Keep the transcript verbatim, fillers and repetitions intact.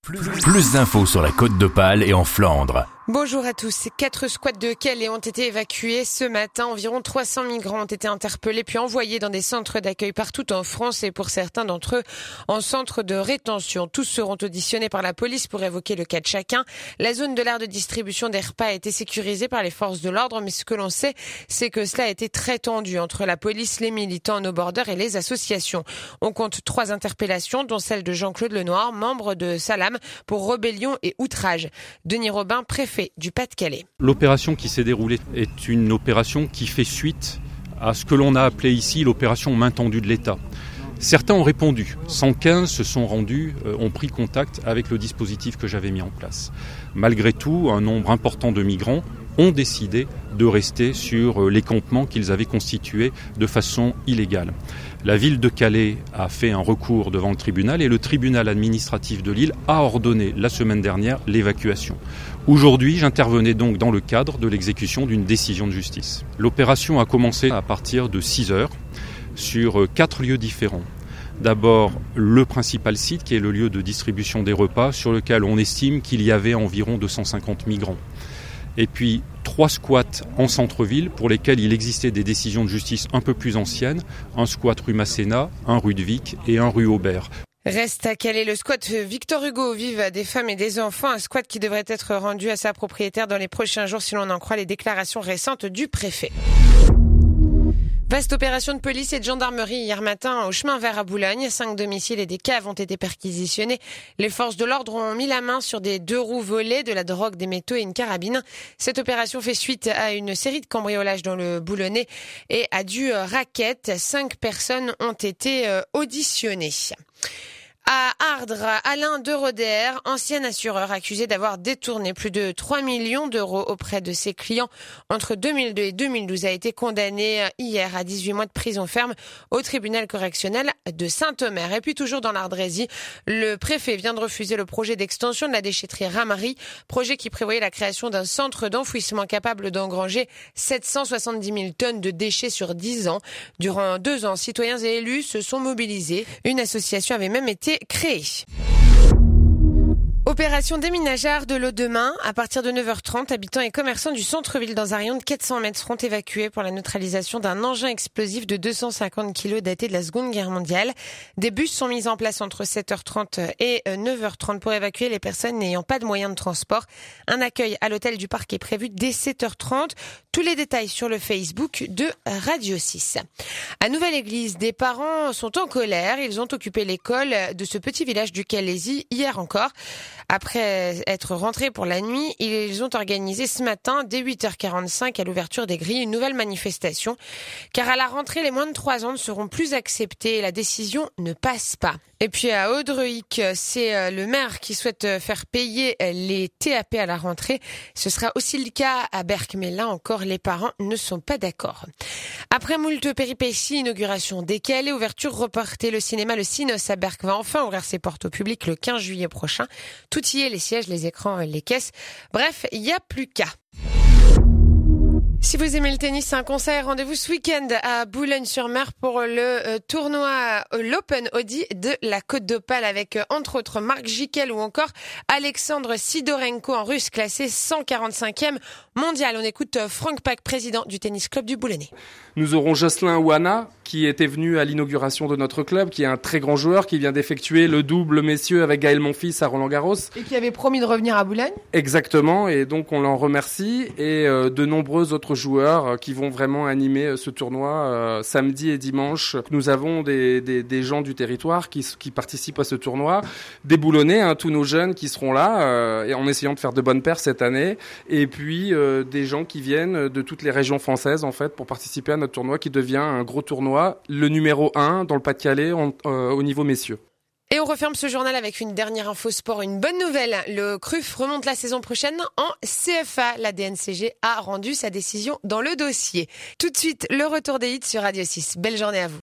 Plus, plus d'infos sur la Côte d'Opale et en Flandre. Bonjour à tous. Quatre squats de Calais ont été évacués ce matin. Environ trois cents migrants ont été interpellés puis envoyés dans des centres d'accueil partout en France et pour certains d'entre eux en centre de rétention. Tous seront auditionnés par la police pour évoquer le cas de chacun. La zone de l'aire de distribution des repas a été sécurisée par les forces de l'ordre, mais ce que l'on sait, c'est que cela a été très tendu entre la police, les militants, nos borders et les associations. On compte trois interpellations, dont celle de Jean-Claude Lenoir, membre de Salam, pour rébellion et outrage. Denis Robin, préfet du Pas-de-Calais. L'opération qui s'est déroulée est une opération qui fait suite à ce que l'on a appelé ici l'opération main tendue de l'État. Certains ont répondu, cent quinze se sont rendus, euh, ont pris contact avec le dispositif que j'avais mis en place. Malgré tout, un nombre important de migrants ont décidé de rester sur les campements qu'ils avaient constitués de façon illégale. La ville de Calais a fait un recours devant le tribunal et le tribunal administratif de Lille a ordonné la semaine dernière l'évacuation. Aujourd'hui, j'intervenais donc dans le cadre de l'exécution d'une décision de justice. L'opération a commencé à partir de six heures sur quatre lieux différents. D'abord, le principal site qui est le lieu de distribution des repas sur lequel on estime qu'il y avait environ deux cent cinquante migrants. Et puis trois squats en centre-ville pour lesquels il existait des décisions de justice un peu plus anciennes, un squat rue Masséna, un rue de Vic et un rue Aubert. Reste à Calais le squat Victor Hugo, vive des femmes et des enfants, un squat qui devrait être rendu à sa propriétaire dans les prochains jours si l'on en croit les déclarations récentes du préfet. Vaste opération de police et de gendarmerie hier matin au chemin vert à Boulogne. Cinq domiciles et des caves ont été perquisitionnés. Les forces de l'ordre ont mis la main sur des deux roues volées, de la drogue, des métaux et une carabine. Cette opération fait suite à une série de cambriolages dans le Boulonnais et à du racket. Cinq personnes ont été auditionnées. À Ardres, Alain de Roder, ancien assureur accusé d'avoir détourné plus de trois millions d'euros auprès de ses clients entre deux mille deux et deux mille douze, a été condamné hier à dix-huit mois de prison ferme au tribunal correctionnel de Saint-Omer. Et puis toujours dans l'Ardrésie, le préfet vient de refuser le projet d'extension de la déchetterie Ramary, projet qui prévoyait la création d'un centre d'enfouissement capable d'engranger sept cent soixante-dix mille tonnes de déchets sur dix ans. Durant deux ans, citoyens et élus se sont mobilisés. Une association avait même été créée. Opération déménageur de l'eau demain. À partir de neuf heures trente, habitants et commerçants du centre-ville dans un rayon de quatre cents mètres seront évacués pour la neutralisation d'un engin explosif de deux cent cinquante kilos daté de la Seconde Guerre mondiale. Des bus sont mis en place entre sept heures trente et neuf heures trente pour évacuer les personnes n'ayant pas de moyens de transport. Un accueil à l'hôtel du Parc est prévu dès sept heures trente. Tous les détails sur le Facebook de Radio six. À Nouvelle-Église, des parents sont en colère. Ils ont occupé l'école de ce petit village du Calaisis hier encore. Après être rentrés pour la nuit, ils ont organisé ce matin, dès huit heures quarante-cinq, à l'ouverture des grilles, une nouvelle manifestation. Car à la rentrée, les moins de trois ans ne seront plus acceptés et la décision ne passe pas. Et puis à Audreuic, c'est le maire qui souhaite faire payer les T A P à la rentrée. Ce sera aussi le cas à Berck, mais là encore, les parents ne sont pas d'accord. Après moult péripéties, inauguration des Calais, ouverture reportée, le cinéma Le Cinos à Berck va enfin ouvrir ses portes au public le quinze juillet prochain. Tout y est, les sièges, les écrans, les caisses. Bref, il n'y a plus qu'à. Si vous aimez le tennis, un conseil, rendez-vous ce week-end à Boulogne-sur-Mer pour le euh, tournoi euh, l'Open Audi de la Côte d'Opale avec euh, entre autres Marc Jiquel ou encore Alexandre Sidorenko en russe classé cent quarante-cinquième mondial. On écoute euh, Franck Pack, président du tennis club du Boulonnais. Nous aurons Jocelyn Ouana qui était venu à l'inauguration de notre club, qui est un très grand joueur, qui vient d'effectuer le double messieurs avec Gaël Monfils à Roland-Garros. Et qui avait promis de revenir à Boulogne. Exactement, et donc on l'en remercie. Et euh, de nombreux autres joueurs euh, qui vont vraiment animer euh, ce tournoi euh, samedi et dimanche. Nous avons des, des, des gens du territoire qui, qui participent à ce tournoi, des Boulonnais, hein, tous nos jeunes qui seront là, euh, et en essayant de faire de bonnes paires cette année. Et puis euh, des gens qui viennent de toutes les régions françaises en fait pour participer à notre tournoi qui devient un gros tournoi, le numéro un dans le Pas-de-Calais en, euh, au niveau messieurs. Et on referme ce journal avec une dernière info sport, une bonne nouvelle. Le C R U F remonte la saison prochaine en C F A. La D N C G a rendu sa décision dans le dossier. Tout de suite, le retour des hits sur Radio six. Belle journée à vous.